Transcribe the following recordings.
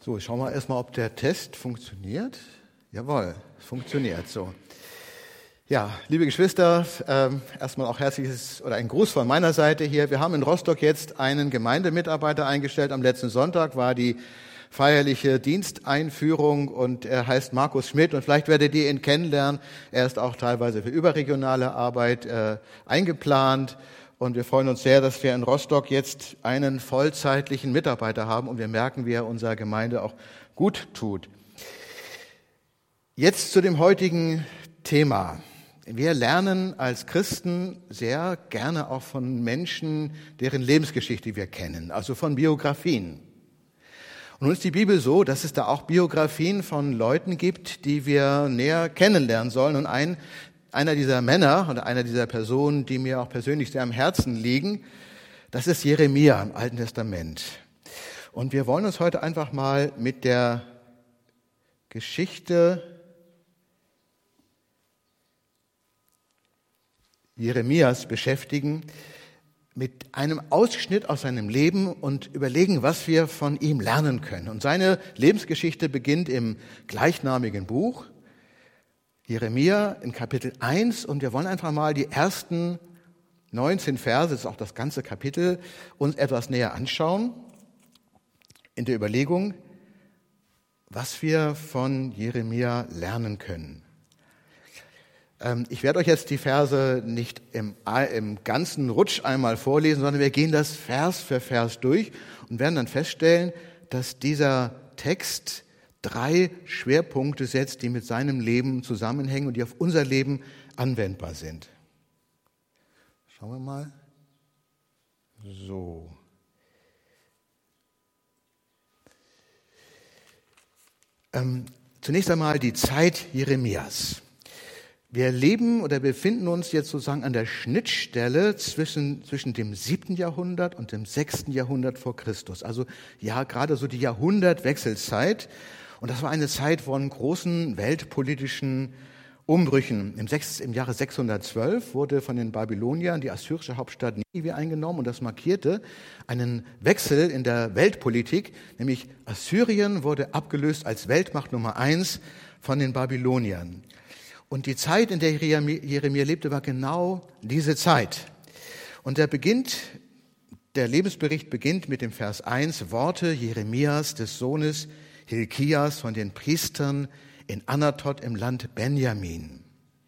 So, schauen wir erstmal, ob der Test funktioniert. Jawohl, es funktioniert so. Ja, liebe Geschwister, erstmal auch herzliches oder ein Gruß von meiner Seite hier. Wir haben in Rostock jetzt einen Gemeindemitarbeiter eingestellt. Am letzten Sonntag war die feierliche Diensteinführung und er heißt Markus Schmidt und vielleicht werdet ihr ihn kennenlernen. Er ist auch teilweise für überregionale Arbeit eingeplant. Und wir freuen uns sehr, dass wir in Rostock jetzt einen vollzeitlichen Mitarbeiter haben und wir merken, wie er unserer Gemeinde auch gut tut. Jetzt zu dem heutigen Thema. Wir lernen als Christen sehr gerne auch von Menschen, deren Lebensgeschichte wir kennen, also von Biografien. Und nun ist die Bibel so, dass es da auch Biografien von Leuten gibt, die wir näher kennenlernen sollen. Und einer dieser Männer oder einer dieser Personen, die mir auch persönlich sehr am Herzen liegen, das ist Jeremia im Alten Testament. Und wir wollen uns heute einfach mal mit der Geschichte Jeremias beschäftigen, mit einem Ausschnitt aus seinem Leben und überlegen, was wir von ihm lernen können. Und seine Lebensgeschichte beginnt im gleichnamigen Buch Jeremia in Kapitel 1 und wir wollen einfach mal die ersten 19 Verse, das ist auch das ganze Kapitel, uns etwas näher anschauen in der Überlegung, was wir von Jeremia lernen können. Ich werde euch jetzt die Verse nicht im ganzen Rutsch einmal vorlesen, sondern wir gehen das Vers für Vers durch und werden dann feststellen, dass dieser Text 3 Schwerpunkte setzt, die mit seinem Leben zusammenhängen und die auf unser Leben anwendbar sind. Schauen wir mal. So. Zunächst einmal die Zeit Jeremias. Wir leben oder befinden uns jetzt sozusagen an der Schnittstelle zwischen dem 7. Jahrhundert und dem 6. Jahrhundert vor Christus. Also ja, gerade so die Jahrhundertwechselzeit. Und das war eine Zeit von großen weltpolitischen Umbrüchen. Im Jahre 612 wurde von den Babyloniern die assyrische Hauptstadt Ninive eingenommen und das markierte einen Wechsel in der Weltpolitik, nämlich Assyrien wurde abgelöst als Weltmacht Nummer 1 von den Babyloniern. Und die Zeit, in der Jeremia lebte, war genau diese Zeit. Und der Lebensbericht beginnt mit dem Vers 1, Worte Jeremias, des Sohnes Hilkias von den Priestern in Anatot im Land Benjamin.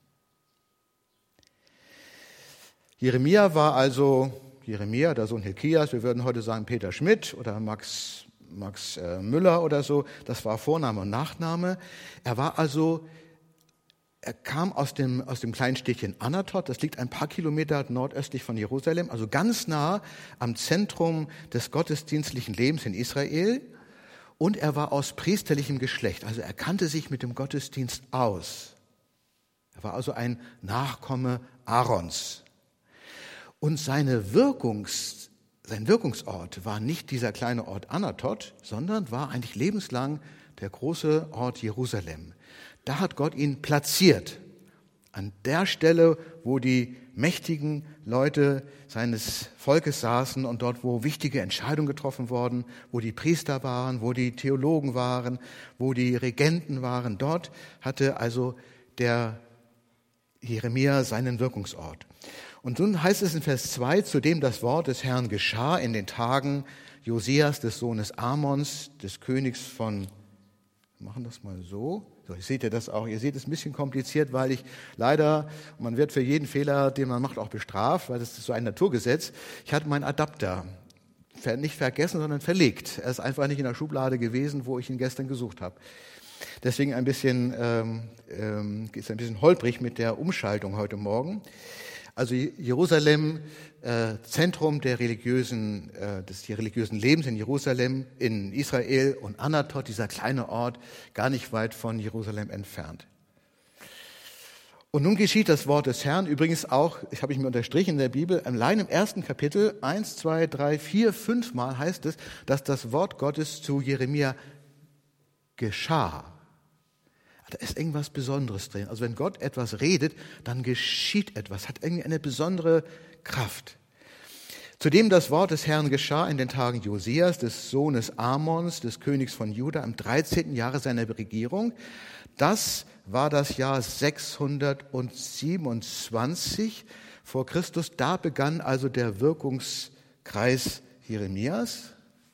Jeremia war also Jeremia, der Sohn Hilkias, wir würden heute sagen Peter Schmidt oder Max Müller oder so, das war Vorname und Nachname. Er kam aus dem kleinen Städtchen Anatot, das liegt ein paar Kilometer nordöstlich von Jerusalem, also ganz nah am Zentrum des gottesdienstlichen Lebens in Israel. Und er war aus priesterlichem Geschlecht, also er kannte sich mit dem Gottesdienst aus. Er war also ein Nachkomme Aarons. Und sein Wirkungsort war nicht dieser kleine Ort Anatot, sondern war eigentlich lebenslang der große Ort Jerusalem. Da hat Gott ihn platziert, an der Stelle, wo die mächtigen Leute seines Volkes saßen und dort, wo wichtige Entscheidungen getroffen wurden, wo die Priester waren, wo die Theologen waren, wo die Regenten waren. Dort hatte also der Jeremia seinen Wirkungsort. Und nun heißt es in Vers 2, zudem das Wort des Herrn geschah in den Tagen Josias, des Sohnes Amons, des Königs von, wir machen das mal so, seht ihr das auch? Ihr seht es ein bisschen kompliziert, weil ich leider, man wird für jeden Fehler, den man macht, auch bestraft, weil das ist so ein Naturgesetz. Ich hatte meinen Adapter nicht vergessen, sondern verlegt. Er ist einfach nicht in der Schublade gewesen, wo ich ihn gestern gesucht habe. Deswegen ist ein bisschen holprig mit der Umschaltung heute Morgen. Also Jerusalem, Zentrum des religiösen Lebens in Jerusalem, in Israel und Anatot, dieser kleine Ort, gar nicht weit von Jerusalem entfernt. Und nun geschieht das Wort des Herrn, übrigens auch, das habe ich mir unterstrichen in der Bibel, allein im ersten Kapitel, 1, 2, 3, 4, 5 Mal heißt es, dass das Wort Gottes zu Jeremia geschah. Da ist irgendwas Besonderes drin. Also wenn Gott etwas redet, dann geschieht etwas, hat irgendwie eine besondere Kraft. Zudem das Wort des Herrn geschah in den Tagen Josias, des Sohnes Amons, des Königs von Juda, im 13. Jahre seiner Regierung. Das war das Jahr 627 vor Christus. Da begann also der Wirkungskreis Jeremias.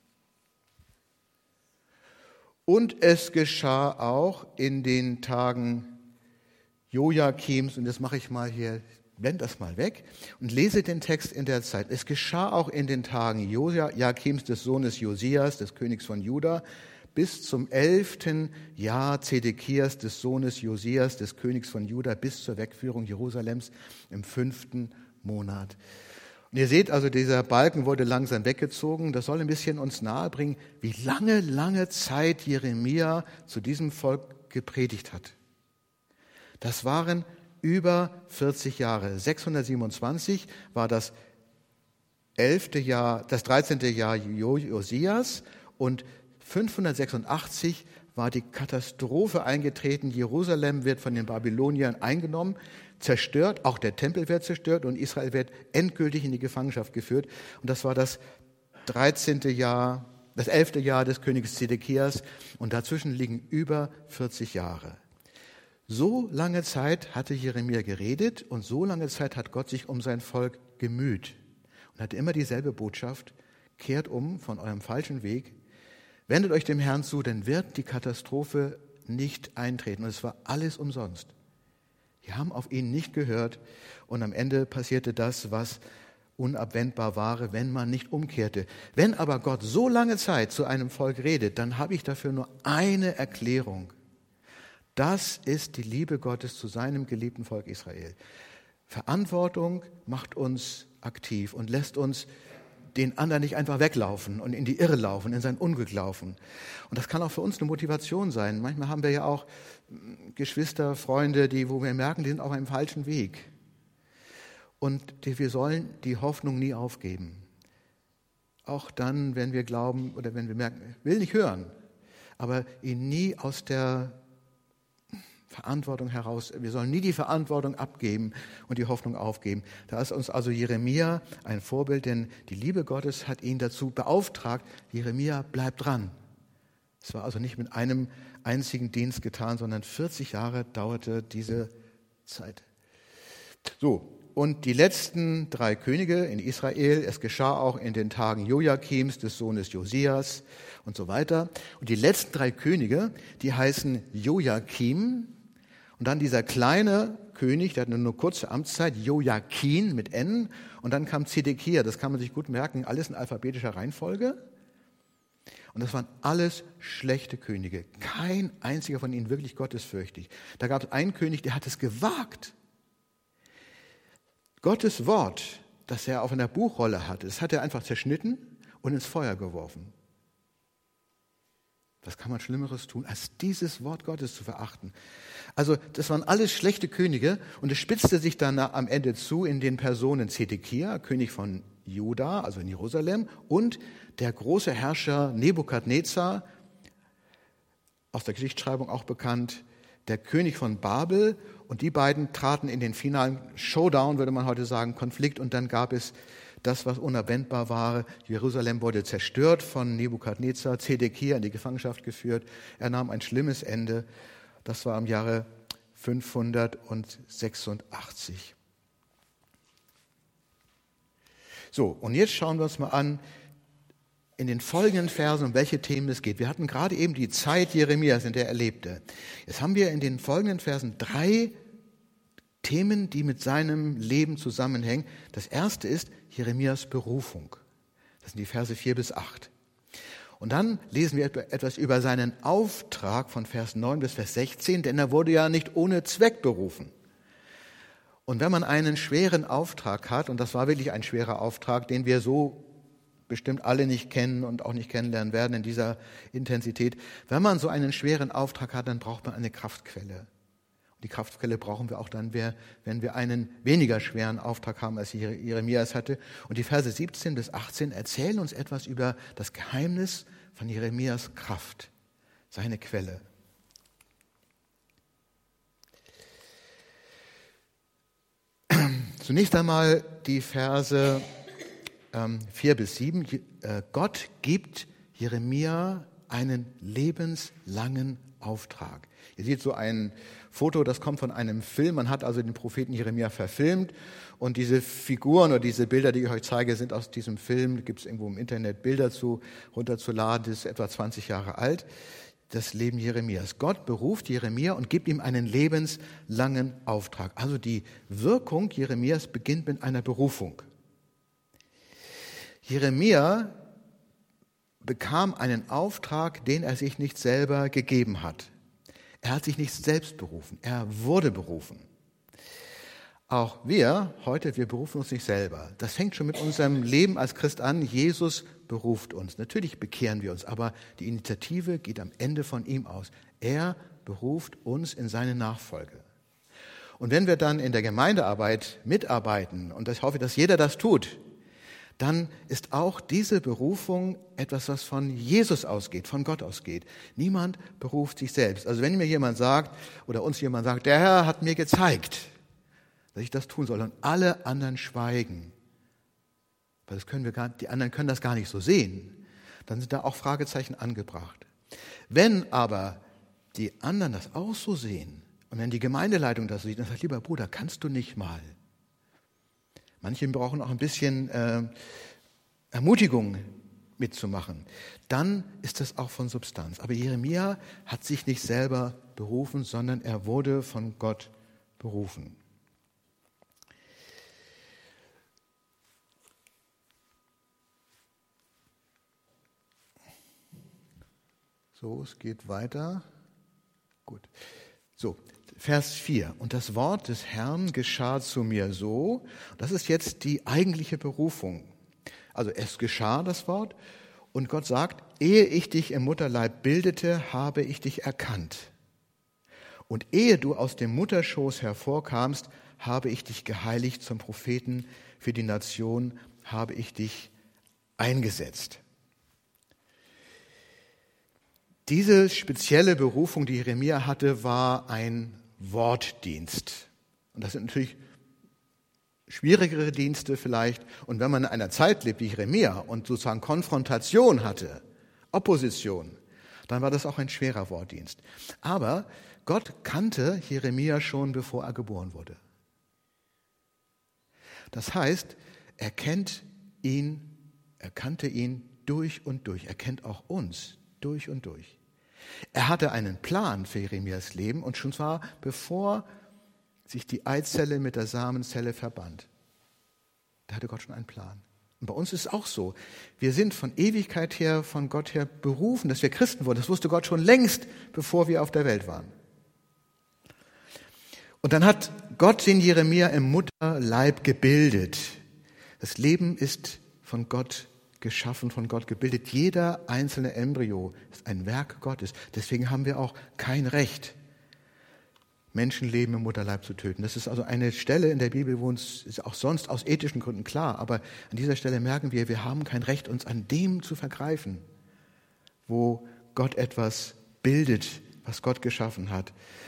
Und es geschah auch in den Tagen Joachims, und das mache ich mal hier, blende das mal weg und lese den Text in der Zeit. Es geschah auch in den Tagen Joachims, des Sohnes Josias, des Königs von Juda, bis zum 11. Jahr Zedekias, des Sohnes Josias, des Königs von Juda, bis zur Wegführung Jerusalems im 5. Monat. Und ihr seht also, dieser Balken wurde langsam weggezogen. Das soll ein bisschen uns nahebringen, wie lange Zeit Jeremia zu diesem Volk gepredigt hat. Das waren über 40 Jahre. 627 war das 13. Jahr Josias und 586 war die Katastrophe eingetreten. Jerusalem wird von den Babyloniern eingenommen, zerstört, auch der Tempel wird zerstört und Israel wird endgültig in die Gefangenschaft geführt. Und das war das 11. Jahr des Königs Zedekias und dazwischen liegen über 40 Jahre. So lange Zeit hatte Jeremia geredet und so lange Zeit hat Gott sich um sein Volk gemüht und hatte immer dieselbe Botschaft: Kehrt um von eurem falschen Weg, wendet euch dem Herrn zu, dann wird die Katastrophe nicht eintreten. Und es war alles umsonst. Die haben auf ihn nicht gehört und am Ende passierte das, was unabwendbar war, wenn man nicht umkehrte. Wenn aber Gott so lange Zeit zu einem Volk redet, dann habe ich dafür nur eine Erklärung. Das ist die Liebe Gottes zu seinem geliebten Volk Israel. Verantwortung macht uns aktiv und lässt uns den anderen nicht einfach weglaufen und in die Irre laufen, in sein Unglück laufen. Und das kann auch für uns eine Motivation sein. Manchmal haben wir ja auch Geschwister, Freunde, wo wir merken, die sind auf einem falschen Weg. Und wir sollen die Hoffnung nie aufgeben. Auch dann, wenn wir glauben oder wenn wir merken, ich will nicht hören, aber ihn nie aus der Verantwortung heraus, wir sollen nie die Verantwortung abgeben und die Hoffnung aufgeben. Da ist uns also Jeremia ein Vorbild, denn die Liebe Gottes hat ihn dazu beauftragt, Jeremia, bleib dran. Es war also nicht mit einem einzigen Dienst getan, sondern 40 Jahre dauerte diese Zeit. So, und die letzten 3 Könige in Israel, es geschah auch in den Tagen Joachims, des Sohnes Josias und so weiter. Und die letzten 3 Könige, die heißen Joachim. Und dann dieser kleine König, der hatte nur kurze Amtszeit, Joachim mit N. Und dann kam Zedekia, das kann man sich gut merken, alles in alphabetischer Reihenfolge. Und das waren alles schlechte Könige. Kein einziger von ihnen wirklich gottesfürchtig. Da gab es einen König, der hat es gewagt. Gottes Wort, das er auf einer Buchrolle hatte, das hat er einfach zerschnitten und ins Feuer geworfen. Was kann man Schlimmeres tun, als dieses Wort Gottes zu verachten? Also das waren alles schlechte Könige und es spitzte sich dann am Ende zu in den Personen Zedekia, König von Juda, also in Jerusalem, und der große Herrscher Nebukadnezar, aus der Geschichtsschreibung auch bekannt, der König von Babel. Und die beiden traten in den finalen Showdown, würde man heute sagen, Konflikt. Und dann gab es das, was unabwendbar war. Jerusalem wurde zerstört von Nebukadnezar, Zedekia in die Gefangenschaft geführt. Er nahm ein schlimmes Ende. Das war im Jahre 586. So, und jetzt schauen wir uns mal an, in den folgenden Versen, um welche Themen es geht. Wir hatten gerade eben die Zeit Jeremias, in der er lebte. Jetzt haben wir in den folgenden Versen 3 Themen, die mit seinem Leben zusammenhängen. Das erste ist Jeremias Berufung. Das sind die Verse 4 bis 8. Und dann lesen wir etwas über seinen Auftrag von Vers 9 bis Vers 16, denn er wurde ja nicht ohne Zweck berufen. Und wenn man einen schweren Auftrag hat, und das war wirklich ein schwerer Auftrag, den wir so bestimmt alle nicht kennen und auch nicht kennenlernen werden in dieser Intensität, wenn man so einen schweren Auftrag hat, dann braucht man eine Kraftquelle. Die Kraftquelle brauchen wir auch dann, wenn wir einen weniger schweren Auftrag haben, als Jeremias hatte. Und die Verse 17 bis 18 erzählen uns etwas über das Geheimnis von Jeremias Kraft, seine Quelle. Zunächst einmal die Verse 4-7. Gott gibt Jeremia einen lebenslangen Auftrag. Ihr seht so ein Foto, das kommt von einem Film. Man hat also den Propheten Jeremia verfilmt. Und diese Figuren oder diese Bilder, die ich euch zeige, sind aus diesem Film. Da gibt es irgendwo im Internet Bilder zu runterzuladen. Das ist etwa 20 Jahre alt. Das Leben Jeremias. Gott beruft Jeremia und gibt ihm einen lebenslangen Auftrag. Also die Wirkung Jeremias beginnt mit einer Berufung. Jeremia bekam einen Auftrag, den er sich nicht selber gegeben hat. Er hat sich nicht selbst berufen, er wurde berufen. Auch wir berufen uns nicht selber. Das fängt schon mit unserem Leben als Christ an. Jesus beruft uns. Natürlich bekehren wir uns, aber die Initiative geht am Ende von ihm aus. Er beruft uns in seine Nachfolge. Und wenn wir dann in der Gemeindearbeit mitarbeiten, und ich hoffe, dass jeder das tut, dann ist auch diese Berufung etwas, was von Jesus ausgeht, von Gott ausgeht. Niemand beruft sich selbst. Also wenn mir jemand sagt oder uns jemand sagt, der Herr hat mir gezeigt, dass ich das tun soll, und alle anderen schweigen, weil die anderen können das gar nicht so sehen, dann sind da auch Fragezeichen angebracht. Wenn aber die anderen das auch so sehen und wenn die Gemeindeleitung das so sieht, dann sagt, lieber Bruder, kannst du nicht mal? Manche brauchen auch ein bisschen Ermutigung mitzumachen. Dann ist das auch von Substanz. Aber Jeremia hat sich nicht selber berufen, sondern er wurde von Gott berufen. So, es geht weiter. Gut. So, Vers 4. Und das Wort des Herrn geschah zu mir so. Das ist jetzt die eigentliche Berufung. Also es geschah das Wort und Gott sagt, ehe ich dich im Mutterleib bildete, habe ich dich erkannt. Und ehe du aus dem Mutterschoß hervorkamst, habe ich dich geheiligt zum Propheten für die Nation, habe ich dich eingesetzt. Diese spezielle Berufung, die Jeremia hatte, war ein Wortdienst. Und das sind natürlich schwierigere Dienste vielleicht. Und wenn man in einer Zeit lebt wie Jeremia und sozusagen Konfrontation hatte, Opposition, dann war das auch ein schwerer Wortdienst. Aber Gott kannte Jeremia schon, bevor er geboren wurde. Das heißt, er kannte ihn durch und durch. Er kennt auch uns durch und durch. Er hatte einen Plan für Jeremias Leben und schon zwar bevor sich die Eizelle mit der Samenzelle verband. Da hatte Gott schon einen Plan. Und bei uns ist es auch so. Wir sind von Ewigkeit her, von Gott her berufen, dass wir Christen wurden. Das wusste Gott schon längst, bevor wir auf der Welt waren. Und dann hat Gott den Jeremia im Mutterleib gebildet. Das Leben ist von Gott geschaffen, von Gott gebildet. Jeder einzelne Embryo ist ein Werk Gottes. Deswegen haben wir auch kein Recht, Menschenleben im Mutterleib zu töten. Das ist also eine Stelle in der Bibel, wo uns ist auch sonst aus ethischen Gründen klar, aber an dieser Stelle merken wir haben kein Recht, uns an dem zu vergreifen, wo Gott etwas bildet, was Gott geschaffen hat.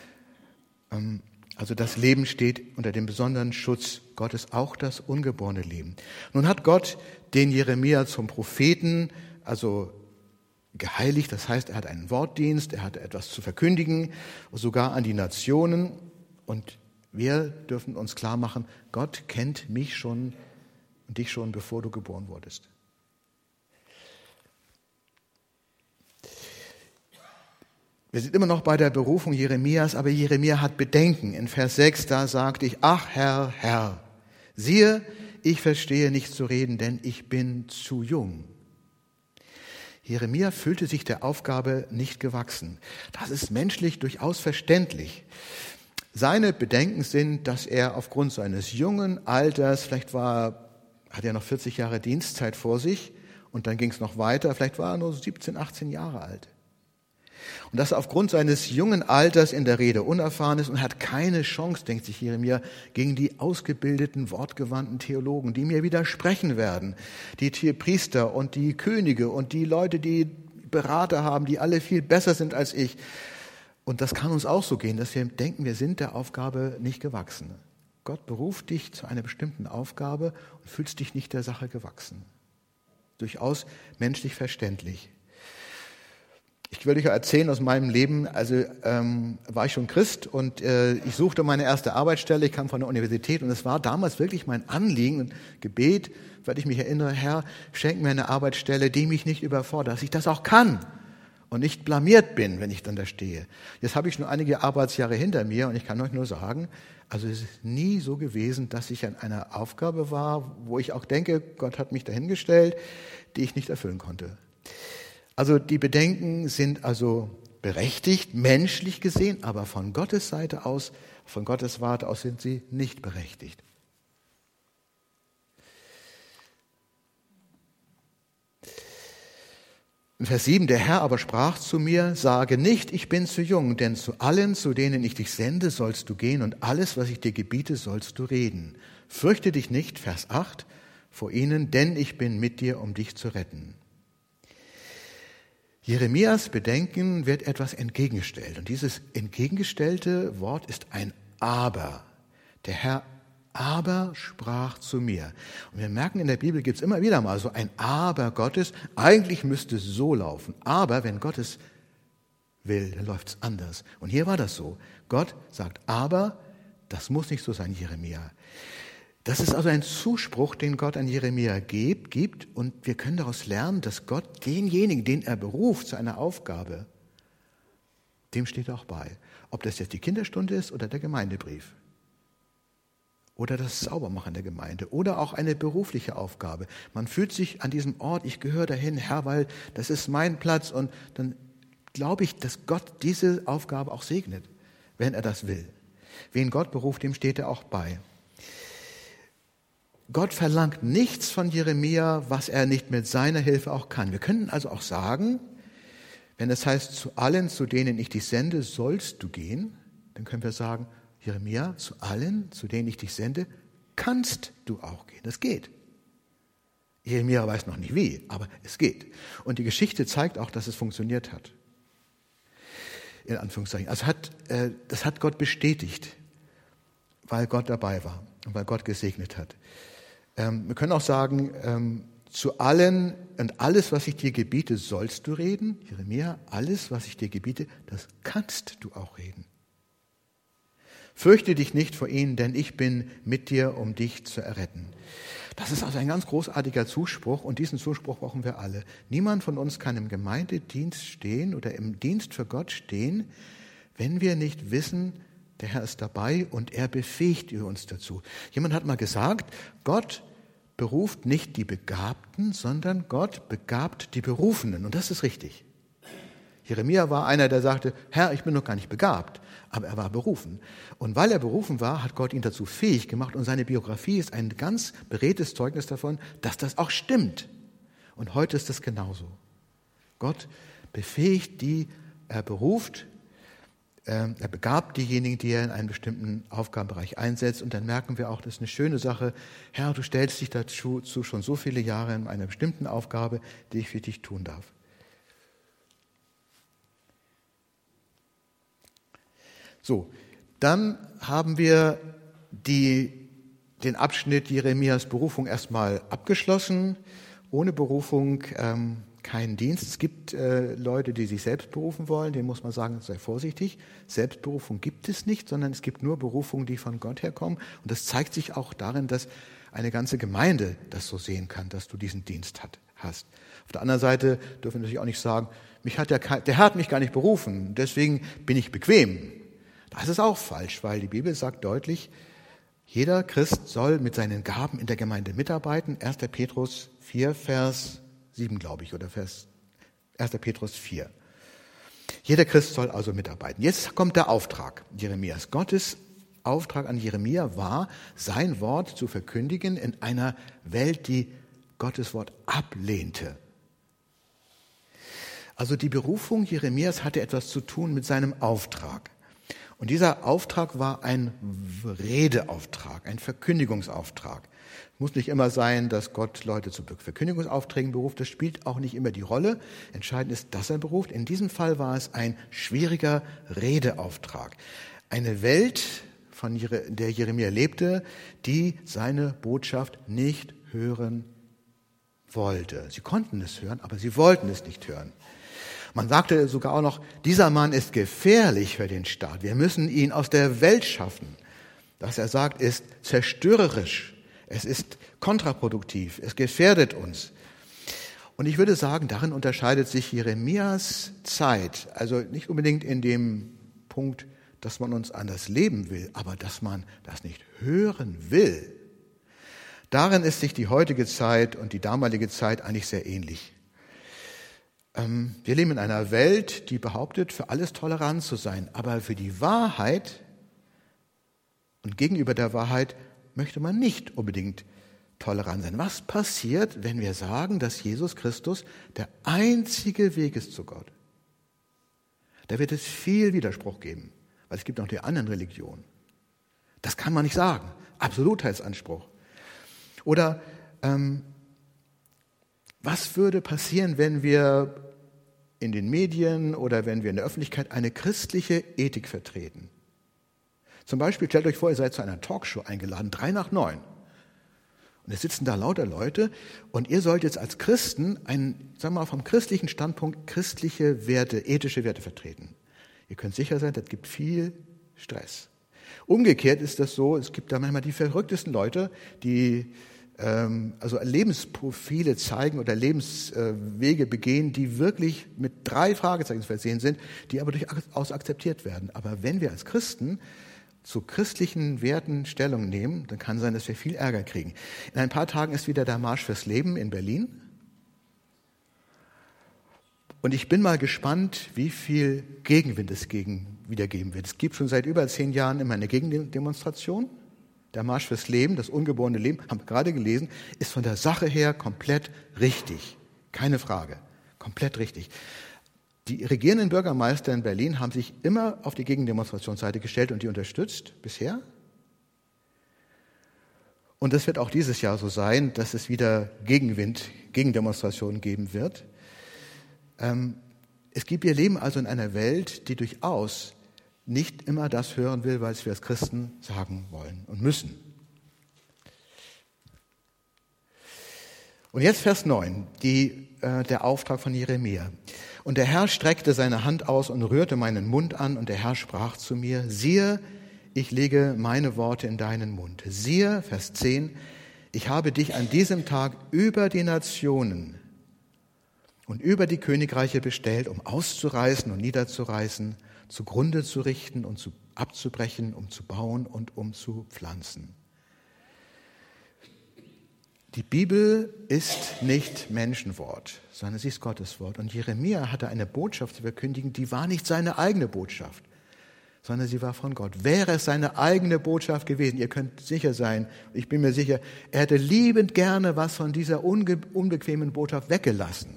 Also das Leben steht unter dem besonderen Schutz Gottes, auch das ungeborene Leben. Nun hat Gott den Jeremia zum Propheten, also geheiligt, das heißt, er hat einen Wortdienst, er hatte etwas zu verkündigen, sogar an die Nationen. Und wir dürfen uns klar machen, Gott kennt mich schon und dich schon, bevor du geboren wurdest. Wir sind immer noch bei der Berufung Jeremias, aber Jeremia hat Bedenken. In Vers 6, da sagte ich, ach Herr, Herr, siehe, ich verstehe nicht zu reden, denn ich bin zu jung. Jeremia fühlte sich der Aufgabe nicht gewachsen. Das ist menschlich durchaus verständlich. Seine Bedenken sind, dass er aufgrund seines jungen Alters, hat er noch 40 Jahre Dienstzeit vor sich und dann ging es noch weiter, vielleicht war er nur 17, 18 Jahre alt. Und dass er aufgrund seines jungen Alters in der Rede unerfahren ist und hat keine Chance, denkt sich Jeremia, gegen die ausgebildeten, wortgewandten Theologen, die mir widersprechen werden, die Priester und die Könige und die Leute, die Berater haben, die alle viel besser sind als ich. Und das kann uns auch so gehen, dass wir denken, wir sind der Aufgabe nicht gewachsen. Gott beruft dich zu einer bestimmten Aufgabe und fühlst dich nicht der Sache gewachsen. durchaus menschlich verständlich. Ich will euch erzählen aus meinem Leben, also war ich schon Christ und ich suchte meine erste Arbeitsstelle, ich kam von der Universität und es war damals wirklich mein Anliegen und Gebet, weil ich mich erinnere, Herr, schenk mir eine Arbeitsstelle, die mich nicht überfordert, dass ich das auch kann und nicht blamiert bin, wenn ich dann da stehe. Jetzt habe ich schon einige Arbeitsjahre hinter mir und ich kann euch nur sagen, also es ist nie so gewesen, dass ich an einer Aufgabe war, wo ich auch denke, Gott hat mich dahingestellt, die ich nicht erfüllen konnte. Also die Bedenken sind also berechtigt, menschlich gesehen, aber von Gottes Seite aus, von Gottes Warte aus sind sie nicht berechtigt. In Vers 7, der Herr aber sprach zu mir, sage nicht, ich bin zu jung, denn zu allen, zu denen ich dich sende, sollst du gehen und alles, was ich dir gebiete, sollst du reden. Fürchte dich nicht, Vers 8, vor ihnen, denn ich bin mit dir, um dich zu retten. Jeremias Bedenken wird etwas entgegengestellt und dieses entgegengestellte Wort ist ein Aber. Der Herr aber sprach zu mir. Und wir merken, in der Bibel gibt es immer wieder mal so ein Aber Gottes. Eigentlich müsste es so laufen. Aber wenn Gott es will, dann läuft es anders. Und hier war das so. Gott sagt aber, das muss nicht so sein, Jeremia. Das ist also ein Zuspruch, den Gott an Jeremia gibt. Und wir können daraus lernen, dass Gott denjenigen, den er beruft zu einer Aufgabe, dem steht er auch bei. Ob das jetzt die Kinderstunde ist oder der Gemeindebrief. Oder das Saubermachen der Gemeinde oder auch eine berufliche Aufgabe. Man fühlt sich an diesem Ort, ich gehöre dahin, Herr, weil das ist mein Platz. Und dann glaube ich, dass Gott diese Aufgabe auch segnet, wenn er das will. Wen Gott beruft, dem steht er auch bei. Gott verlangt nichts von Jeremia, was er nicht mit seiner Hilfe auch kann. Wir können also auch sagen, wenn es heißt, zu allen, zu denen ich dich sende, sollst du gehen, dann können wir sagen, Jeremia, zu allen, zu denen ich dich sende, kannst du auch gehen. Das geht. Jeremia weiß noch nicht wie, aber es geht. Und die Geschichte zeigt auch, dass es funktioniert hat. In Anführungszeichen. Also das hat Gott bestätigt, weil Gott dabei war und weil Gott gesegnet hat. Wir können auch sagen, zu allen und alles, was ich dir gebiete, sollst du reden. Jeremia, alles, was ich dir gebiete, das kannst du auch reden. Fürchte dich nicht vor ihnen, denn ich bin mit dir, um dich zu erretten. Das ist also ein ganz großartiger Zuspruch und diesen Zuspruch brauchen wir alle. Niemand von uns kann im Gemeindedienst stehen oder im Dienst für Gott stehen, wenn wir nicht wissen, der Herr ist dabei und er befähigt uns dazu. Jemand hat mal gesagt, Gott beruft nicht die Begabten, sondern Gott begabt die Berufenen. Und das ist richtig. Jeremia war einer, der sagte, Herr, ich bin noch gar nicht begabt, aber er war berufen. Und weil er berufen war, hat Gott ihn dazu fähig gemacht und seine Biografie ist ein ganz beredtes Zeugnis davon, dass das auch stimmt. Und heute ist das genauso. Gott befähigt die er beruft, er begabt diejenigen, die er in einen bestimmten Aufgabenbereich einsetzt. Und dann merken wir auch, das ist eine schöne Sache. Herr, du stellst dich dazu schon so viele Jahre in einer bestimmten Aufgabe, die ich für dich tun darf. So, dann haben wir den Abschnitt Jeremias Berufung erstmal abgeschlossen. Ohne Berufung kein Dienst. Es gibt Leute, die sich selbst berufen wollen, denen muss man sagen, sei vorsichtig. Selbstberufung gibt es nicht, sondern es gibt nur Berufungen, die von Gott herkommen. Und das zeigt sich auch darin, dass eine ganze Gemeinde das so sehen kann, dass du diesen Dienst hast. Auf der anderen Seite dürfen wir natürlich auch nicht sagen, der Herr hat mich gar nicht berufen, deswegen bin ich bequem. Das ist auch falsch, weil die Bibel sagt deutlich, jeder Christ soll mit seinen Gaben in der Gemeinde mitarbeiten. 1. Petrus 4, Vers 7, glaube ich, oder 1. Petrus 4. Jeder Christ soll also mitarbeiten. Jetzt kommt der Auftrag Jeremias. Gottes Auftrag an Jeremia war, sein Wort zu verkündigen in einer Welt, die Gottes Wort ablehnte. Also die Berufung Jeremias hatte etwas zu tun mit seinem Auftrag. Und dieser Auftrag war ein Redeauftrag, ein Verkündigungsauftrag. Es muss nicht immer sein, dass Gott Leute zu Verkündigungsaufträgen beruft. Das spielt auch nicht immer die Rolle. Entscheidend ist, dass er beruft. In diesem Fall war es ein schwieriger Redeauftrag. Eine Welt, von der Jeremia lebte, die seine Botschaft nicht hören wollte. Sie konnten es hören, aber sie wollten es nicht hören. Man sagte sogar auch noch, dieser Mann ist gefährlich für den Staat. Wir müssen ihn aus der Welt schaffen. Was er sagt, ist zerstörerisch. Es ist kontraproduktiv. Es gefährdet uns. Und ich würde sagen, darin unterscheidet sich Jeremias Zeit, also nicht unbedingt in dem Punkt, dass man uns anders leben will, aber dass man das nicht hören will. Darin ist sich die heutige Zeit und die damalige Zeit eigentlich sehr ähnlich. Wir leben in einer Welt, die behauptet, für alles tolerant zu sein, aber für die Wahrheit und gegenüber der Wahrheit möchte man nicht unbedingt tolerant sein. Was passiert, wenn wir sagen, dass Jesus Christus der einzige Weg ist zu Gott? Da wird es viel Widerspruch geben, weil es gibt noch die anderen Religionen. Das kann man nicht sagen. Absolutheitsanspruch. Oder was würde passieren, wenn wir in den Medien oder wenn wir in der Öffentlichkeit eine christliche Ethik vertreten? Zum Beispiel, stellt euch vor, ihr seid zu einer Talkshow eingeladen, 8:03. Und es sitzen da lauter Leute und ihr sollt jetzt als Christen vom christlichen Standpunkt christliche Werte, ethische Werte vertreten. Ihr könnt sicher sein, das gibt viel Stress. Umgekehrt ist das so, es gibt da manchmal die verrücktesten Leute, die also Lebensprofile zeigen oder Lebenswege begehen, die wirklich mit 3 Fragezeichen versehen sind, die aber durchaus akzeptiert werden. Aber wenn wir als Christen zu christlichen Werten Stellung nehmen, dann kann sein, dass wir viel Ärger kriegen. In ein paar Tagen ist wieder der Marsch fürs Leben in Berlin. Und ich bin mal gespannt, wie viel Gegenwind es wieder geben wird. Es gibt schon seit über 10 Jahren immer eine Gegendemonstration. Der Marsch fürs Leben, das ungeborene Leben, haben wir gerade gelesen, ist von der Sache her komplett richtig. Keine Frage. Komplett richtig. Die regierenden Bürgermeister in Berlin haben sich immer auf die Gegendemonstrationsseite gestellt und die unterstützt bisher. Und das wird auch dieses Jahr so sein, dass es wieder Gegendemonstrationen geben wird. Wir leben also in einer Welt, die durchaus nicht immer das hören will, was wir als Christen sagen wollen und müssen. Und jetzt Vers 9, der Auftrag von Jeremia. Und der Herr streckte seine Hand aus und rührte meinen Mund an, und der Herr sprach zu mir, siehe, ich lege meine Worte in deinen Mund. Siehe, Vers 10, ich habe dich an diesem Tag über die Nationen und über die Königreiche bestellt, um auszureißen und niederzureißen, zugrunde zu richten und abzubrechen, um zu bauen und um zu pflanzen. Die Bibel ist nicht Menschenwort, sondern sie ist Gottes Wort. Und Jeremia hatte eine Botschaft zu verkündigen, die war nicht seine eigene Botschaft, sondern sie war von Gott. Wäre es seine eigene Botschaft gewesen, ihr könnt sicher sein, ich bin mir sicher, er hätte liebend gerne was von dieser unbequemen Botschaft weggelassen,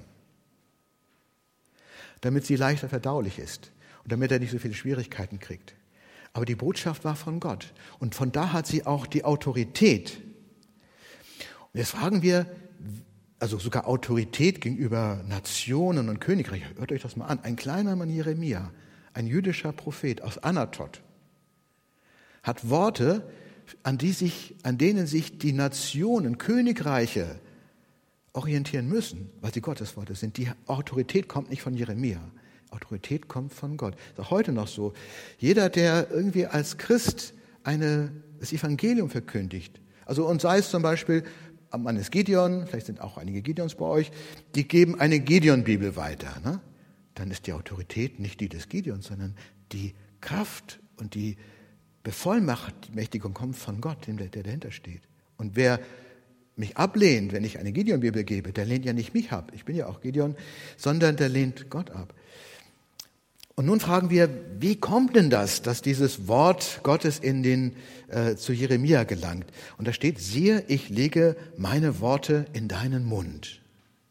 damit sie leichter verdaulich ist. Und damit er nicht so viele Schwierigkeiten kriegt. Aber die Botschaft war von Gott. Und von da hat sie auch die Autorität. Und jetzt fragen wir, also sogar Autorität gegenüber Nationen und Königreichen. Hört euch das mal an. Ein kleiner Mann Jeremia, ein jüdischer Prophet aus Anatot, hat Worte, an denen sich die Nationen, Königreiche orientieren müssen, weil sie Gottes Worte sind. Die Autorität kommt nicht von Jeremia. Autorität kommt von Gott. Das ist auch heute noch so. Jeder, der irgendwie als Christ das Evangelium verkündigt, also und sei es zum Beispiel, man ist Gideon, vielleicht sind auch einige Gideons bei euch, die geben eine Gideon-Bibel weiter. Ne? Dann ist die Autorität nicht die des Gideons, sondern die Kraft und die Bevollmächtigung kommt von Gott, der dahinter steht. Und wer mich ablehnt, wenn ich eine Gideon-Bibel gebe, der lehnt ja nicht mich ab, ich bin ja auch Gideon, sondern der lehnt Gott ab. Und nun fragen wir, wie kommt denn das, dass dieses Wort Gottes zu Jeremia gelangt? Und da steht, siehe, ich lege meine Worte in deinen Mund.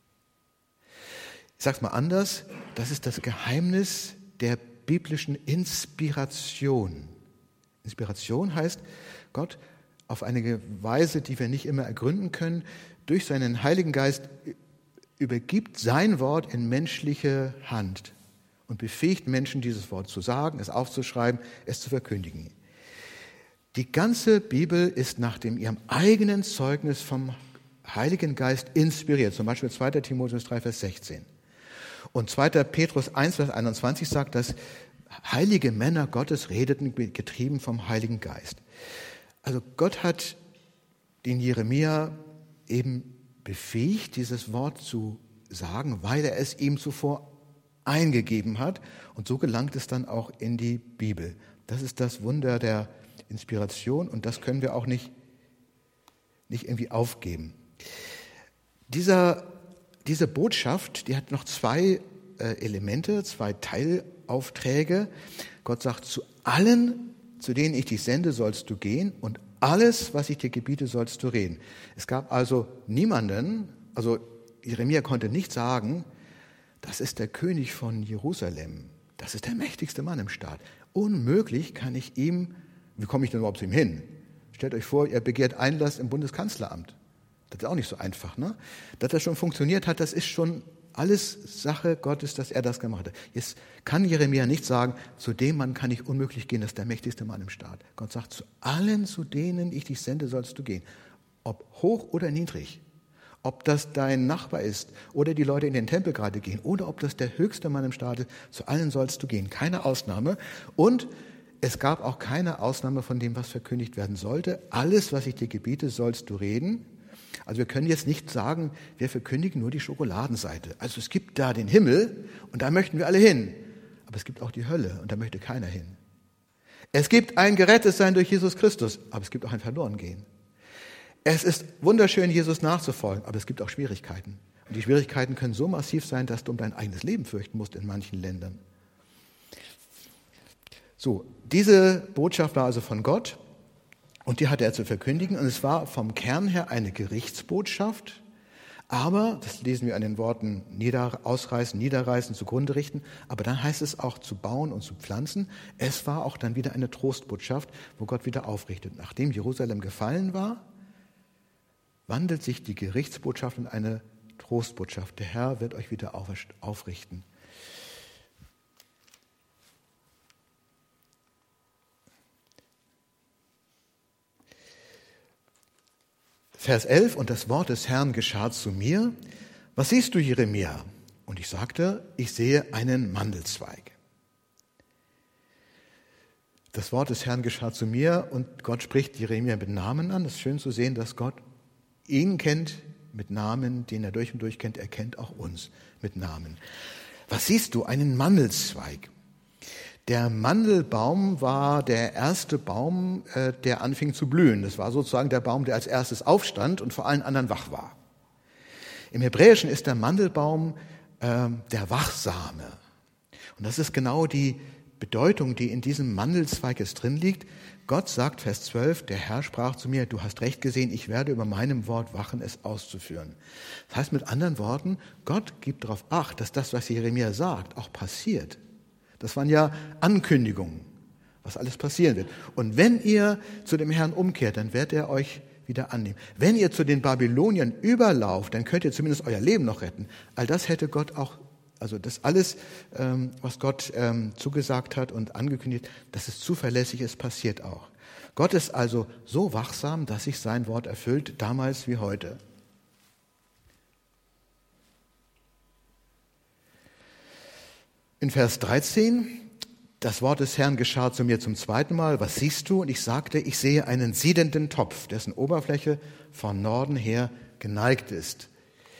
Ich sage es mal anders, das ist das Geheimnis der biblischen Inspiration. Inspiration heißt, Gott auf eine Weise, die wir nicht immer ergründen können, durch seinen Heiligen Geist übergibt sein Wort in menschliche Hand und befähigt Menschen, dieses Wort zu sagen, es aufzuschreiben, es zu verkündigen. Die ganze Bibel ist nach ihrem eigenen Zeugnis vom Heiligen Geist inspiriert. Zum Beispiel 2. Timotheus 3, Vers 16. Und 2. Petrus 1, Vers 21 sagt, dass heilige Männer Gottes redeten, getrieben vom Heiligen Geist. Also Gott hat den Jeremia eben befähigt, dieses Wort zu sagen, weil er es ihm zuvor eingegeben hat. Und so gelangt es dann auch in die Bibel. Das ist das Wunder der Inspiration und das können wir auch nicht irgendwie aufgeben. Diese Botschaft, die hat noch zwei Elemente, zwei Teilaufträge. Gott sagt, zu allen, zu denen ich dich sende, sollst du gehen und alles, was ich dir gebiete, sollst du reden. Es gab also niemanden, also Jeremia konnte nicht sagen, das ist der König von Jerusalem, das ist der mächtigste Mann im Staat. Unmöglich kann ich ihm, wie komme ich denn überhaupt zu ihm hin? Stellt euch vor, er begehrt Einlass im Bundeskanzleramt. Das ist auch nicht so einfach, ne? Dass das schon funktioniert hat, das ist schon alles Sache Gottes, dass er das gemacht hat. Jetzt kann Jeremia nicht sagen, zu dem Mann kann ich unmöglich gehen, das ist der mächtigste Mann im Staat. Gott sagt, zu allen, zu denen ich dich sende, sollst du gehen. Ob hoch oder niedrig. Ob das dein Nachbar ist oder die Leute in den Tempel gerade gehen oder ob das der höchste Mann im Staat ist, zu allen sollst du gehen. Keine Ausnahme. Und es gab auch keine Ausnahme von dem, was verkündigt werden sollte. Alles, was ich dir gebiete, sollst du reden. Also wir können jetzt nicht sagen, wir verkündigen nur die Schokoladenseite. Also es gibt da den Himmel und da möchten wir alle hin. Aber es gibt auch die Hölle und da möchte keiner hin. Es gibt ein Gerettetsein durch Jesus Christus, aber es gibt auch ein Verlorengehen. Es ist wunderschön, Jesus nachzufolgen, aber es gibt auch Schwierigkeiten. Und die Schwierigkeiten können so massiv sein, dass du um dein eigenes Leben fürchten musst in manchen Ländern. So, diese Botschaft war also von Gott. Und die hatte er zu verkündigen. Und es war vom Kern her eine Gerichtsbotschaft. Aber, das lesen wir an den Worten ausreißen, niederreißen, zugrunde richten. Aber dann heißt es auch zu bauen und zu pflanzen. Es war auch dann wieder eine Trostbotschaft, wo Gott wieder aufrichtet. Nachdem Jerusalem gefallen war, wandelt sich die Gerichtsbotschaft in eine Trostbotschaft. Der Herr wird euch wieder aufrichten. Vers 11, und das Wort des Herrn geschah zu mir. Was siehst du, Jeremia? Und ich sagte, ich sehe einen Mandelzweig. Das Wort des Herrn geschah zu mir und Gott spricht Jeremia mit Namen an. Es ist schön zu sehen, dass Gott ihn kennt mit Namen, den er durch und durch kennt. Er kennt auch uns mit Namen. Was siehst du? Einen Mandelzweig. Der Mandelbaum war der erste Baum, der anfing zu blühen. Das war sozusagen der Baum, der als erstes aufstand und vor allen anderen wach war. Im Hebräischen ist der Mandelbaum der Wachsame. Und das ist genau die Bedeutung, die in diesem Mandelzweig jetzt drin liegt. Gott sagt, Vers 12, der Herr sprach zu mir, du hast recht gesehen, ich werde über meinem Wort wachen, es auszuführen. Das heißt mit anderen Worten, Gott gibt darauf Acht, dass das, was Jeremia sagt, auch passiert. Das waren ja Ankündigungen, was alles passieren wird. Und wenn ihr zu dem Herrn umkehrt, dann wird er euch wieder annehmen. Wenn ihr zu den Babyloniern überlauft, dann könnt ihr zumindest euer Leben noch retten. All das hätte Gott auch, also das alles, was Gott zugesagt hat und angekündigt, dass es zuverlässig ist, passiert auch. Gott ist also so wachsam, dass sich sein Wort erfüllt, damals wie heute. In Vers 13, das Wort des Herrn geschah zu mir zum zweiten Mal. Was siehst du? Und ich sagte, ich sehe einen siedenden Topf, dessen Oberfläche von Norden her geneigt ist.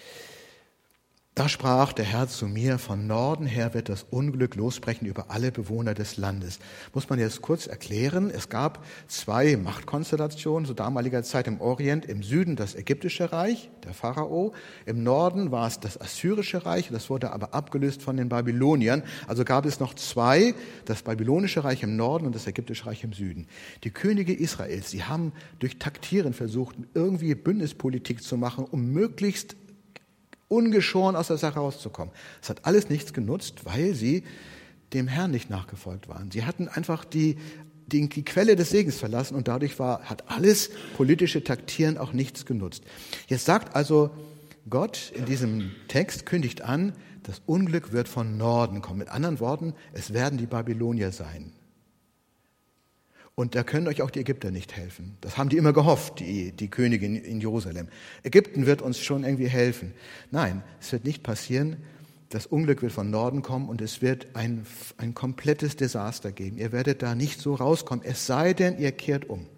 Da sprach der Herr zu mir, von Norden her wird das Unglück losbrechen über alle Bewohner des Landes. Muss man jetzt kurz erklären, es gab zwei Machtkonstellationen zu damaliger Zeit im Orient. Im Süden das ägyptische Reich, der Pharao. Im Norden war es das assyrische Reich, das wurde aber abgelöst von den Babyloniern. Also gab es noch zwei, das babylonische Reich im Norden und das ägyptische Reich im Süden. Die Könige Israels, sie haben durch Taktieren versucht, irgendwie Bündnispolitik zu machen, um möglichst ungeschoren aus der Sache rauszukommen. Es hat alles nichts genutzt, weil sie dem Herrn nicht nachgefolgt waren. Sie hatten einfach die Quelle des Segens verlassen und dadurch hat alles politische Taktieren auch nichts genutzt. Jetzt sagt also Gott in diesem Text, kündigt an, das Unglück wird von Norden kommen. Mit anderen Worten, es werden die Babylonier sein. Und da können euch auch die Ägypter nicht helfen. Das haben die immer gehofft, die Königin in Jerusalem. Ägypten wird uns schon irgendwie helfen. Nein, es wird nicht passieren. Das Unglück wird von Norden kommen und es wird ein komplettes Desaster geben. Ihr werdet da nicht so rauskommen, es sei denn, ihr kehrt um.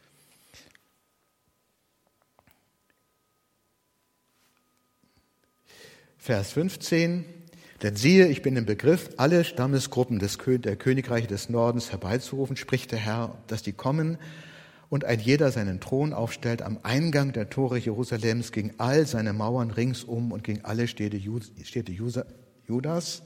Vers 15. Denn siehe, ich bin im Begriff, alle Stammesgruppen der Königreiche des Nordens herbeizurufen, spricht der Herr, dass die kommen und ein jeder seinen Thron aufstellt am Eingang der Tore Jerusalems gegen all seine Mauern ringsum und gegen alle Städte Judas.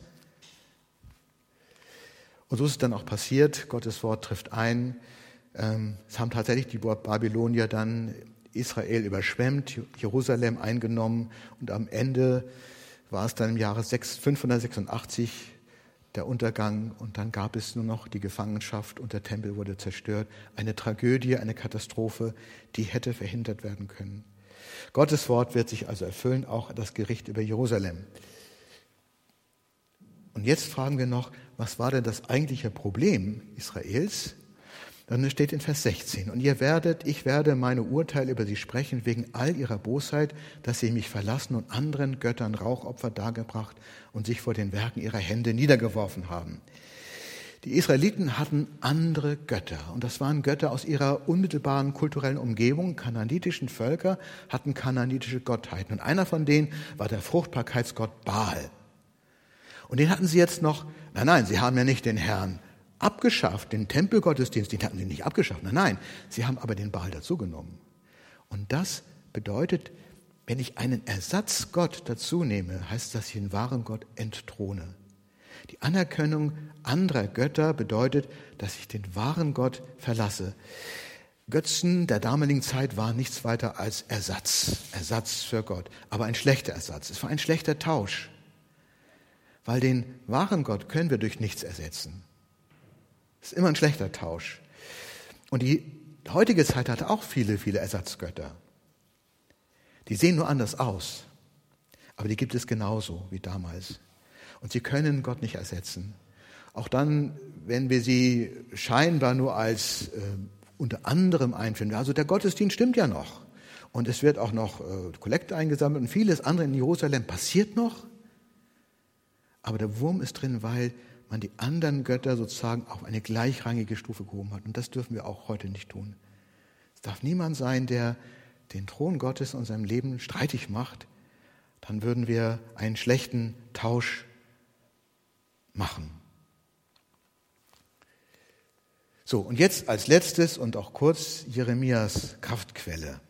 Und so ist es dann auch passiert. Gottes Wort trifft ein. Es haben tatsächlich die Babylonier dann Israel überschwemmt, Jerusalem eingenommen und am Ende war es dann im Jahre 586 der Untergang und dann gab es nur noch die Gefangenschaft und der Tempel wurde zerstört. Eine Tragödie, eine Katastrophe, die hätte verhindert werden können. Gottes Wort wird sich also erfüllen, auch das Gericht über Jerusalem. Und jetzt fragen wir noch, was war denn das eigentliche Problem Israels? Dann steht in Vers 16, und ich werde meine Urteile über sie sprechen, wegen all ihrer Bosheit, dass sie mich verlassen und anderen Göttern Rauchopfer dargebracht und sich vor den Werken ihrer Hände niedergeworfen haben. Die Israeliten hatten andere Götter und das waren Götter aus ihrer unmittelbaren kulturellen Umgebung. Kanaanitischen Völker hatten kanaanitische Gottheiten und einer von denen war der Fruchtbarkeitsgott Baal. Und den hatten sie jetzt noch, nein, sie haben ja nicht den Herrn abgeschafft, den Tempelgottesdienst, den hatten sie nicht abgeschafft. Nein, sie haben aber den Baal dazugenommen. Und das bedeutet, wenn ich einen Ersatzgott dazu nehme, heißt das, dass ich den wahren Gott entthrone. Die Anerkennung anderer Götter bedeutet, dass ich den wahren Gott verlasse. Götzen der damaligen Zeit waren nichts weiter als Ersatz für Gott, aber ein schlechter Ersatz. Es war ein schlechter Tausch, weil den wahren Gott können wir durch nichts ersetzen. Das ist immer ein schlechter Tausch. Und die heutige Zeit hat auch viele, viele Ersatzgötter. Die sehen nur anders aus, aber die gibt es genauso wie damals. Und sie können Gott nicht ersetzen. Auch dann, wenn wir sie scheinbar nur als unter anderem einführen. Also der Gottesdienst stimmt ja noch. Und es wird auch noch Kollekte eingesammelt und vieles andere in Jerusalem passiert noch. Aber der Wurm ist drin, weil man die anderen Götter sozusagen auf eine gleichrangige Stufe gehoben hat. Und das dürfen wir auch heute nicht tun. Es darf niemand sein, der den Thron Gottes in unserem Leben streitig macht. Dann würden wir einen schlechten Tausch machen. So, und jetzt als letztes und auch kurz Jeremias Kraftquelle.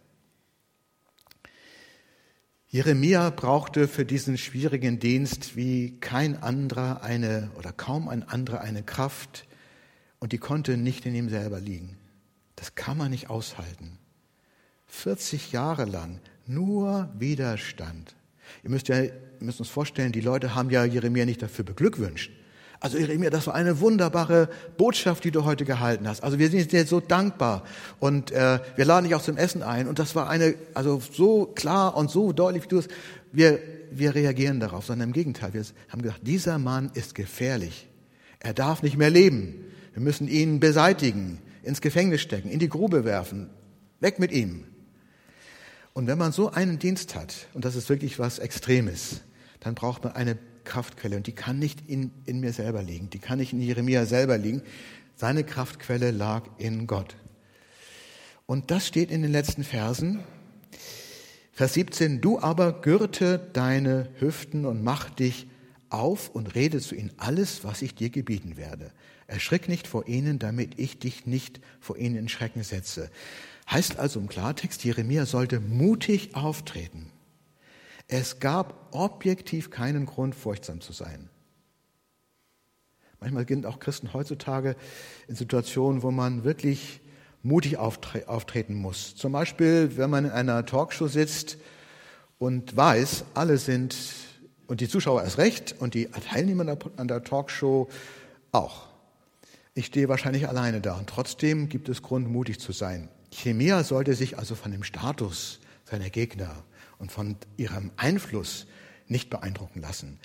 Jeremia brauchte für diesen schwierigen Dienst wie kein anderer kaum ein anderer eine Kraft und die konnte nicht in ihm selber liegen. Das kann man nicht aushalten. 40 Jahre lang nur Widerstand. Ihr müsst uns vorstellen, die Leute haben ja Jeremia nicht dafür beglückwünscht. Also Jeremia, das war eine wunderbare Botschaft, die du heute gehalten hast. Also wir sind dir so dankbar und wir laden dich auch zum Essen ein. Und das war so klar und so deutlich, wie du es. Wir reagieren darauf, sondern im Gegenteil. Wir haben gesagt, dieser Mann ist gefährlich. Er darf nicht mehr leben. Wir müssen ihn beseitigen, ins Gefängnis stecken, in die Grube werfen. Weg mit ihm. Und wenn man so einen Dienst hat, und das ist wirklich was Extremes, dann braucht man eine Kraftquelle und die kann nicht in mir selber liegen, die kann nicht in Jeremia selber liegen. Seine Kraftquelle lag in Gott. Und das steht in den letzten Versen. Vers 17, du aber gürte deine Hüften und mach dich auf und rede zu ihnen alles, was ich dir gebieten werde. Erschrick nicht vor ihnen, damit ich dich nicht vor ihnen in Schrecken setze. Heißt also im Klartext, Jeremia sollte mutig auftreten. Es gab objektiv keinen Grund, furchtsam zu sein. Manchmal sind auch Christen heutzutage in Situationen, wo man wirklich mutig auftreten muss. Zum Beispiel, wenn man in einer Talkshow sitzt und weiß, alle sind, und die Zuschauer erst recht, und die Teilnehmer an der Talkshow auch. Ich stehe wahrscheinlich alleine da und trotzdem gibt es Grund, mutig zu sein. Jeremia sollte sich also von dem Status seiner Gegner und von ihrem Einfluss nicht beeindrucken lassen.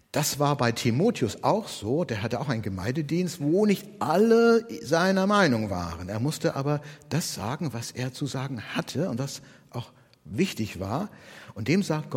Das war bei Timotheus auch so. Der hatte auch einen Gemeindedienst, wo nicht alle seiner Meinung waren. Er musste aber das sagen, was er zu sagen hatte und das auch wichtig war. Und dem sagt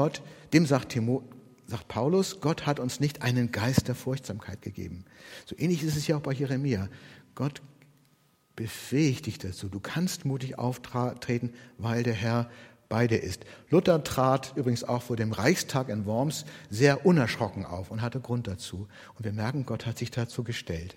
Paulus, Gott hat uns nicht einen Geist der Furchtsamkeit gegeben. So ähnlich ist es ja auch bei Jeremia. Gott befähigt dich dazu. Du kannst mutig auftreten, weil der Herr bei dir ist. Luther trat übrigens auch vor dem Reichstag in Worms sehr unerschrocken auf und hatte Grund dazu. Und wir merken, Gott hat sich dazu gestellt.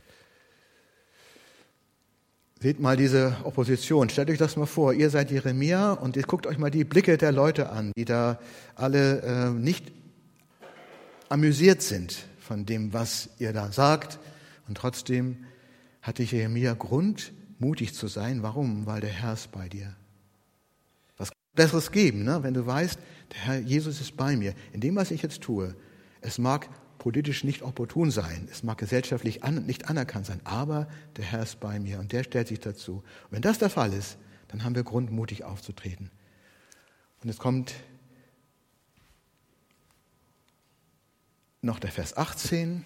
Seht mal diese Opposition. Stellt euch das mal vor. Ihr seid Jeremia und ihr guckt euch mal die Blicke der Leute an, die da alle nicht amüsiert sind von dem, was ihr da sagt. Und trotzdem hatte Jeremia Grund, mutig zu sein. Warum? Weil der Herr ist bei dir. Was Besseres geben, ne? Wenn du weißt, der Herr Jesus ist bei mir. In dem, was ich jetzt tue, es mag politisch nicht opportun sein, es mag gesellschaftlich nicht anerkannt sein, aber der Herr ist bei mir und der stellt sich dazu. Und wenn das der Fall ist, dann haben wir Grund, mutig aufzutreten. Und jetzt kommt noch der Vers 18.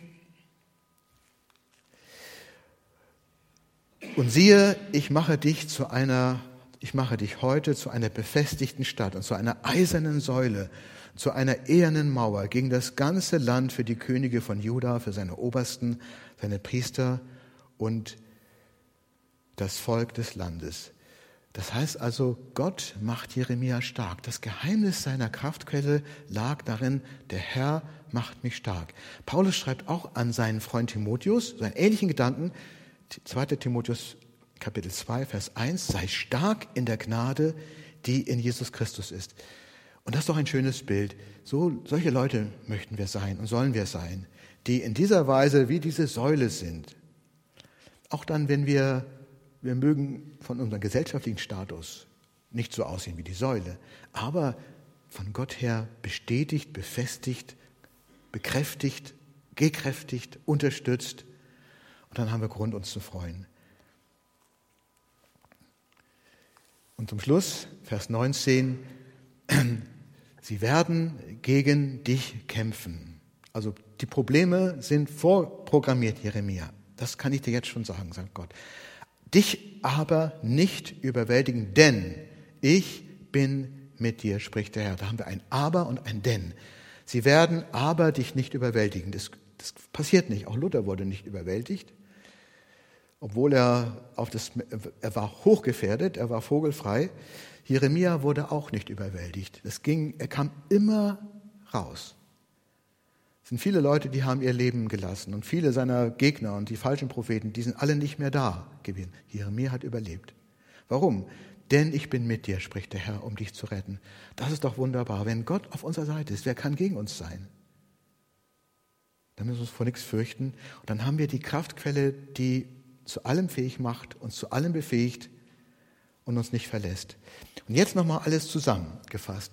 Und siehe, ich mache dich heute zu einer befestigten Stadt und zu einer eisernen Säule, zu einer ehernen Mauer gegen das ganze Land für die Könige von Juda, für seine Obersten, seine Priester und das Volk des Landes. Das heißt also, Gott macht Jeremia stark. Das Geheimnis seiner Kraftquelle lag darin, der Herr macht mich stark. Paulus schreibt auch an seinen Freund Timotheus, so einen ähnlichen Gedanken, 2. Timotheus Kapitel 2, Vers 1, sei stark in der Gnade, die in Jesus Christus ist. Und das ist doch ein schönes Bild. Solche Leute möchten wir sein und sollen wir sein, die in dieser Weise wie diese Säule sind. Auch dann, wenn wir mögen von unserem gesellschaftlichen Status nicht so aussehen wie die Säule, aber von Gott her bestätigt, befestigt, bekräftigt, gekräftigt, unterstützt. Und dann haben wir Grund, uns zu freuen. Und zum Schluss, Vers 19, sie werden gegen dich kämpfen. Also die Probleme sind vorprogrammiert, Jeremia. Das kann ich dir jetzt schon sagen, sagt Gott. Dich aber nicht überwältigen, denn ich bin mit dir, spricht der Herr. Da haben wir ein Aber und ein Denn. Sie werden aber dich nicht überwältigen. Das passiert nicht. Auch Luther wurde nicht überwältigt. Obwohl er war hochgefährdet, er war vogelfrei. Jeremia wurde auch nicht überwältigt. Er kam immer raus. Es sind viele Leute, die haben ihr Leben gelassen und viele seiner Gegner und die falschen Propheten, die sind alle nicht mehr da gewesen. Jeremia hat überlebt. Warum? Denn ich bin mit dir, spricht der Herr, um dich zu retten. Das ist doch wunderbar. Wenn Gott auf unserer Seite ist, wer kann gegen uns sein? Dann müssen wir uns vor nichts fürchten. Und dann haben wir die Kraftquelle, die zu allem fähig macht, uns zu allem befähigt und uns nicht verlässt. Und jetzt nochmal alles zusammengefasst,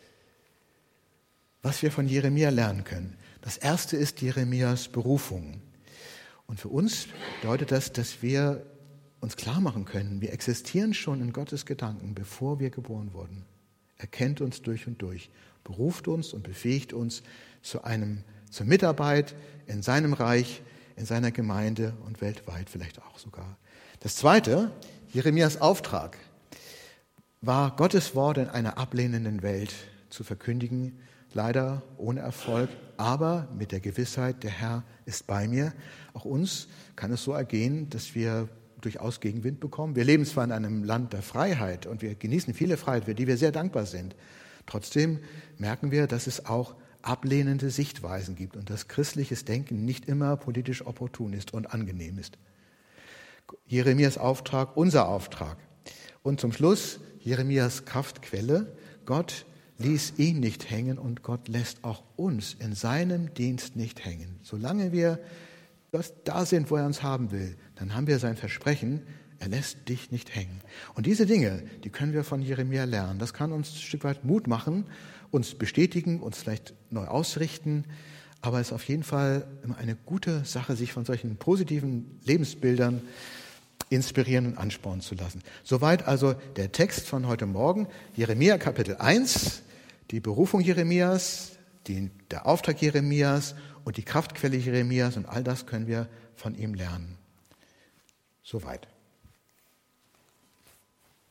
was wir von Jeremia lernen können. Das erste ist Jeremias Berufung. Und für uns bedeutet das, dass wir uns klar machen können, wir existieren schon in Gottes Gedanken, bevor wir geboren wurden. Er kennt uns durch und durch, beruft uns und befähigt uns zur Mitarbeit in seinem Reich, in seiner Gemeinde und weltweit vielleicht auch sogar. Das zweite, Jeremias Auftrag, war Gottes Wort in einer ablehnenden Welt zu verkündigen, leider ohne Erfolg, aber mit der Gewissheit, der Herr ist bei mir. Auch uns kann es so ergehen, dass wir durchaus Gegenwind bekommen. Wir leben zwar in einem Land der Freiheit und wir genießen viele Freiheit, für die wir sehr dankbar sind. Trotzdem merken wir, dass es auch ablehnende Sichtweisen gibt und dass christliches Denken nicht immer politisch opportun ist und angenehm ist. Jeremias Auftrag, unser Auftrag. Und zum Schluss Jeremias Kraftquelle. Gott ließ ihn nicht hängen und Gott lässt auch uns in seinem Dienst nicht hängen. Solange wir da sind, wo er uns haben will, dann haben wir sein Versprechen, er lässt dich nicht hängen. Und diese Dinge, die können wir von Jeremia lernen. Das kann uns ein Stück weit Mut machen, uns bestätigen, uns vielleicht neu ausrichten. Aber es ist auf jeden Fall immer eine gute Sache, sich von solchen positiven Lebensbildern inspirieren und anspornen zu lassen. Soweit also der Text von heute Morgen, Jeremia Kapitel 1, die Berufung Jeremias, der Auftrag Jeremias und die Kraftquelle Jeremias und all das können wir von ihm lernen. Soweit.